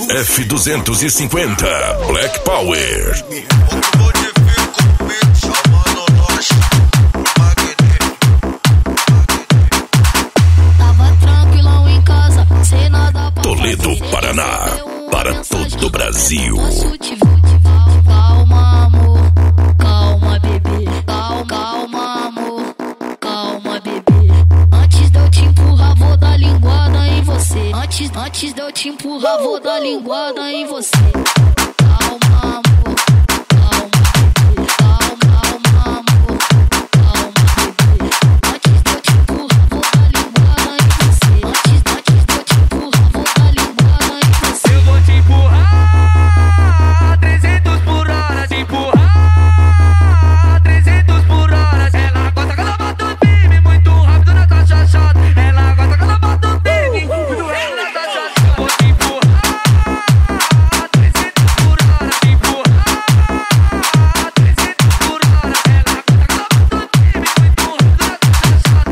F250 Black Power. Tava tranquilão em casa, sem nada pra Toledo, Paraná, para todo o Brasil. Calma, amor, calma, bebê. Calma, amor, calma, bebê. Antes de eu te empurrar, vou dar linguada em você. Antes de eu te empurrar, vou dar linguada em você. Calma, amor, calma, bebê. Calma, amor, calma, bebê. Antes de eu te empurrar, vou dar linguada em você. Antes de eu te empurrar, vou dar linguada em você. Eu vou te empurrar 300 por hora, te empurrar 300 por hora. Ela gosta quando eu bato o time muito rápido na caixa chata. Ela gosta quando eu bato o time muito rápido na caixa chata. Eu vou te empurrar 300 por hora, te empurrar 300 por hora. Ela gosta quando eu bato o time muito rápido na caixa chata.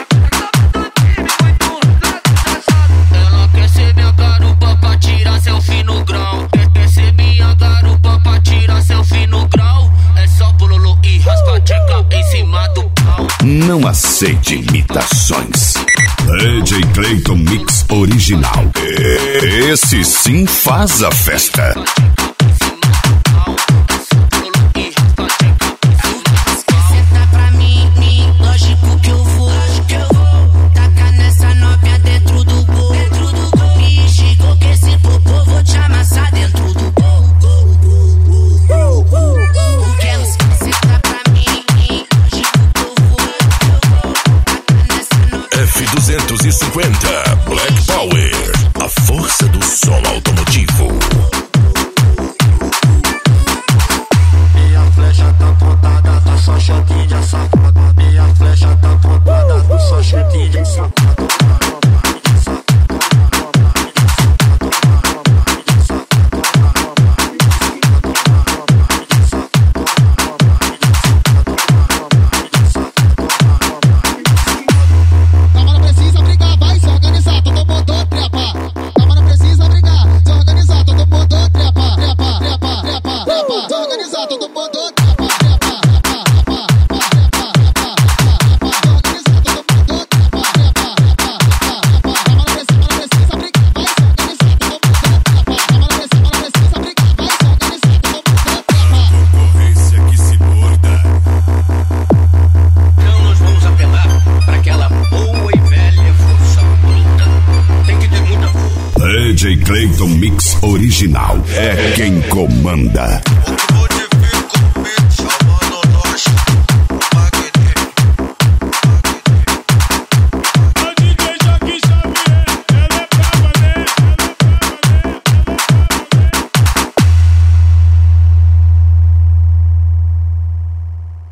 Ela gosta quando eu bato o time muito rápido na caixa chata. Ela quer ser minha garupa pra tirar selfie no grau. Quer ser minha garupa pra tirar selfie no grau. É só bololô e raspa tcheca em cima do pau. Não aceite imitações. DJ Clayton Mix Original. Esse sim faz a festa. Senta pra mim, lógico que eu vou. Taca nessa novinha dentro do gol. Me chegou que esse popô vou te amassar dentro do gol. Quero senta pra mim, lógico que eu vou. Taca nessa novinha. F250 Black Power. A força do som automotivo. Minha flecha tá apontada, tá só choque de safada. Minha flecha tá apontada, tá só choque de safada. Calma, não precisa brigar, vai se organizar, todo mundo trepa. Calma, não precisa brigar, se organizar, todo mundo trepa. Se organizar, todo mundo trepa. Concorrência que se morda. Então nós vamos apelar para aquela boa e velha força bruta. Tem que ter muita força. DJ Clayton Mix Original é quem comanda. Vou